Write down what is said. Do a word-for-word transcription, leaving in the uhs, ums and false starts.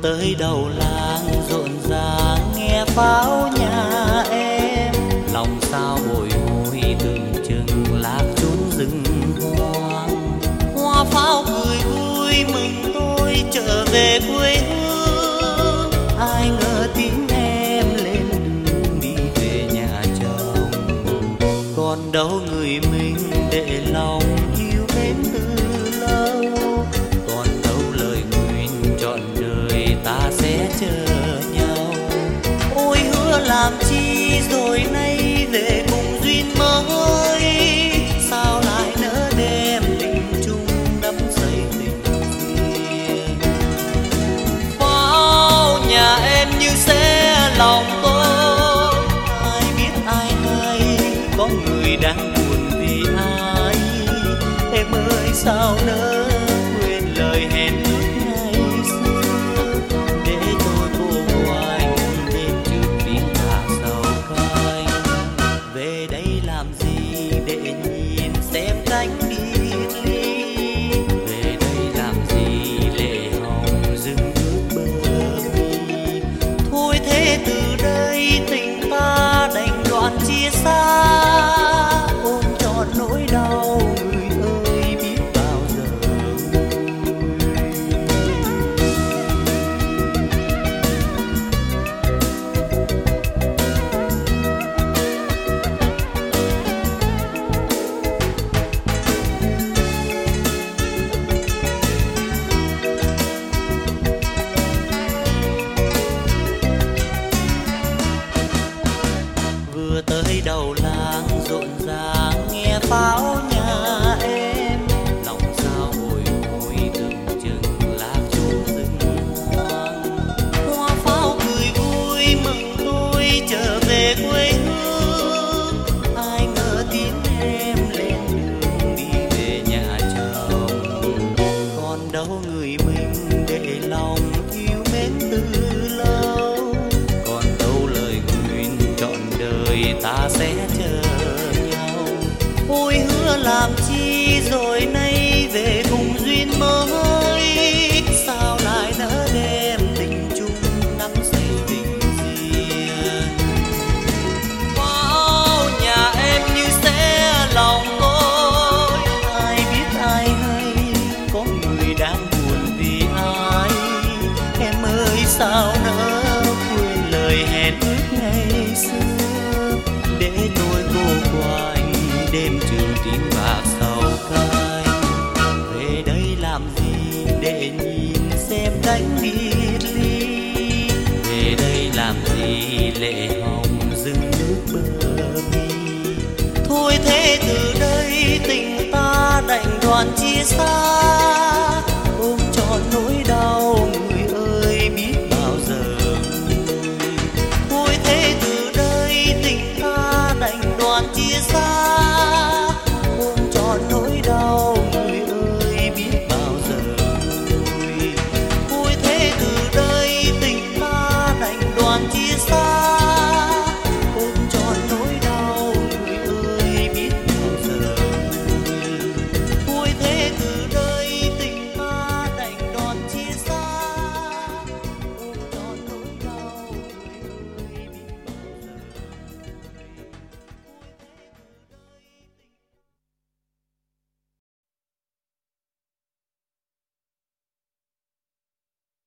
tới đầu làng rộn ràng nghe pháo nhà em, lòng sao bồi hồi từng chừng lạc chốn rừng hoang. Hoa pháo cười vui mừng tôi trở về quê hương, ai ngờ tiếng em lên đường đi về nhà chồng. Còn đâu người mình để lòng yêu mến từ lâu, còn đâu lời nguyện trọn đời ta sẽ chờ nhau. Ôi hứa làm chi rồi nay về cùng duyên mới, sao lại nỡ đem tình chung đắm say tình duyên. Pháo nhà em như sẽ lòng tôi, ai biết ai hay có người đang buồn vì ai. Em ơi sao nỡ quên lời hẹn ước ngày xưa, để tôi cô quanh bên trước tiếng bạc sầu canh. Về đây làm gì để nhìn xem cánh biệt ly, về đây làm gì lệ hồng dưng ướt bờ mi. Thôi thế từ đây tình ta đành đoạn chia xa, ôm trọn nỗi đau người ơi biết bao giờ vừa tới đầu làng rộn ràng nghe pháo nhà em, lòng sao bồi hồi từng chừng lạc chốn rừng hoang. Hoa pháo cười vui mừng tôi trở về quê hương, ai ngờ tiếng em lên đường đi về nhà chồng. Còn đâu người mình để lòng yêu mến từ lâu, còn đâu lời nguyện trọn đời ta sẽ chờ nhau. Ôi hứa làm chi rồi nay về cùng duyên mới, sao lại nỡ đem tình chung đắm say tình duyên. Pháo nhà em như sẽ lòng tôi, ai biết ai hay có người đang buồn vì ai. Em ơi sao nỡ quên lời hẹn ước ngày xưa, để tôi cô quanh đêm trường tiếng bạc sầu canh. Về đây làm gì để nhìn xem cánh biệt ly, về đây làm gì lệ hồng dưng nước bờ mi. Thôi thế từ đây tình ta đành đoạn chia xa,